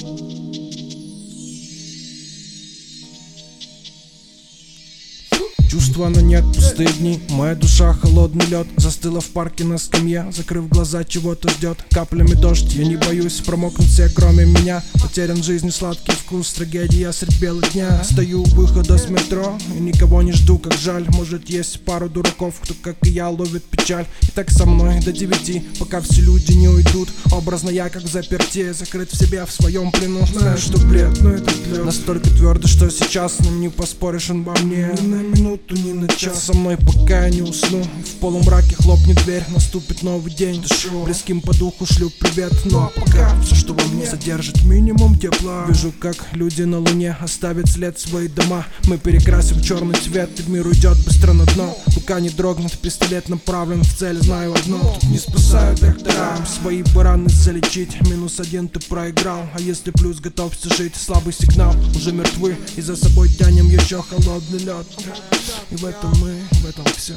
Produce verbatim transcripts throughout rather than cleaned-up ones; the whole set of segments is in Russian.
Чувства, но нет, пустые дни. Моя душа холодный лед. Застыла в парке на скамье, закрыв глаза, чего-то ждет. Каплями дождь, я не боюсь промокнуть все, кроме меня. Потерян в жизни сладкий вкус, трагедия средь бела дня. Стою у выхода с метро и никого не жду, как жаль. Может, есть пару дураков, кто, как и я, ловит печаль. И так со мной до девяти, пока все люди не уйдут. Образно я, как заперти, закрыт в себе, в своем плену. Знаю, что бред, но это лед. Настолько твердо, что сейчас с ним не поспоришь, он во мне. Ни на минуту, ни на час со мной, пока я не усну. В полумраке хлопнет дверь, наступит новый день. Дышу, близким по духу шлю привет. Но пока все, что во мне, содержит минимум тепла. Вижу, как люди на луне оставят след свои дома. Мы перекрасим черный цвет, и мир уйдет быстро на дно. Рука не дрогнет, пистолет направлен в цель, знаю одно: тут не спасают доктора. Свои бы раны залечить, минус один ты проиграл. А если плюс, готовься жить, слабый сигнал. Уже мертвы, и за собой тянем еще холодный лед. И в этом мы, в этом все.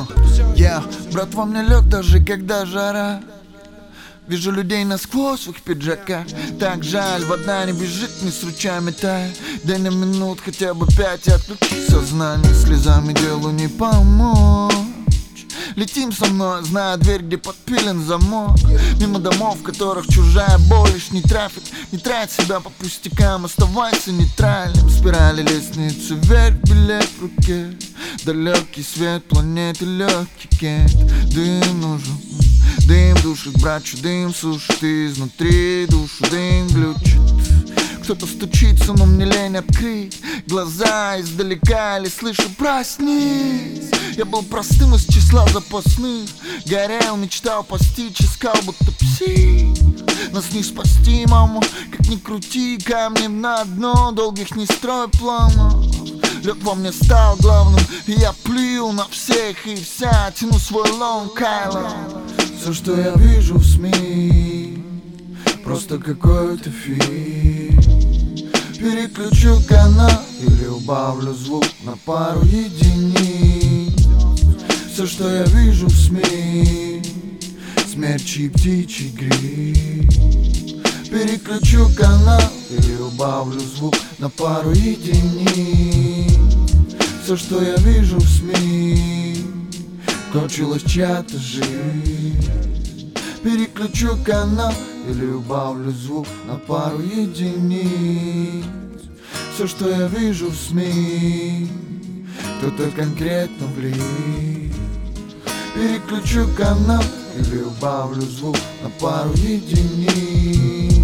Я, брат, во мне лед, даже когда жара. Вижу людей насквозь в их пиджаках. Так жаль, вода не бежит, не с ручами тая. Дай на минут хотя бы пять, отключи сознание. Слезами делу не помочь. Летим со мной, зная дверь, где подпилен замок. Мимо домов, в которых чужая боль, лишний трафик. Не трать себя по пустякам, оставайся нейтральным. Спирали лестницы вверх, билет в руке. Далекий свет планеты, легкий кент. Дым нужен, дым душит, брачу, дым сушит изнутри душу, дым глючит. Кто-то стучится, но мне лень открыть глаза издалека, или слышу: проснись. Я был простым из числа запасных. Горел, мечтал постичь, искал будто псих. Нас не спасти, маму, как ни крути. Камнем на дно, долгих не строй планов. Лед во мне стал главным, и я плюю на всех и вся. Тяну свой лонг айленд. Все, что я вижу в СМИ, просто какой-то фильм. Переключу канал или убавлю звук на пару единиц. Все, что я вижу в СМИ, смерчи и птичий гриб. Переключу канал или убавлю звук на пару единиц. Все, что я вижу в СМИ, кончилась чья-то жизнь. Переключу канал или убавлю звук на пару единиц. Все, что я вижу в СМИ, кто-то конкретно влип. Переключу канал или убавлю звук на пару единиц.